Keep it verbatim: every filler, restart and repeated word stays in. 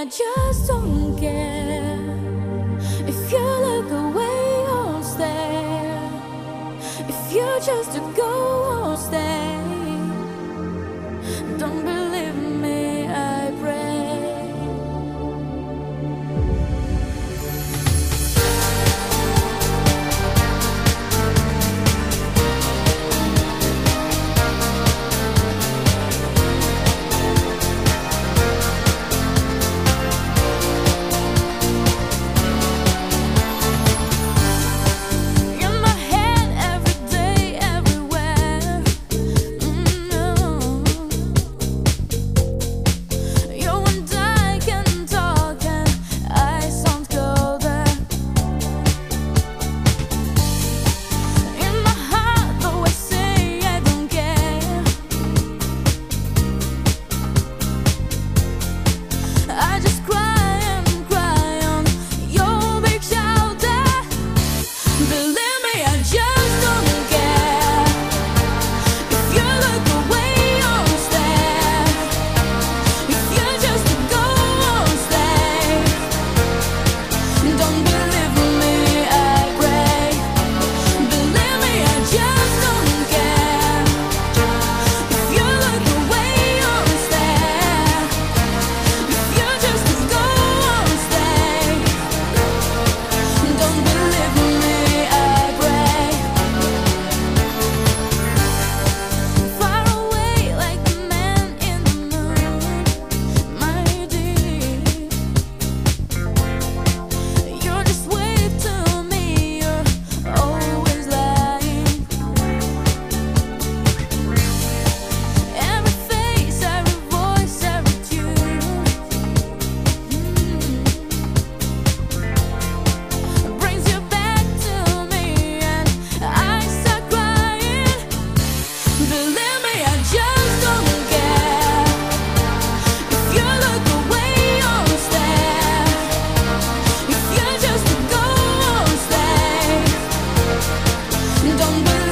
I just don't care if you look away or stare. If you choose to go or stay, don't believe me, I pray. In my head every day, everywhere. Mm, no. You and I can talk and I sound colder. In my heart, though I say I don't care, I just cry and cry on your big shoulder. Believe me, I just don't care if you look away or stare. If you just go or stay, don't believe me, I pray. Believe me, I just don't care if you look away or stare. If you just go or stay, don't believe me, I pray. Far away like the man in the moon, my dear. You're just way to me, you're always lying. Every face, every voice, every tune, mm, brings you back to me and I start crying. Believe me, I just don't care if you look away or stare. If you just go or stay, don't believe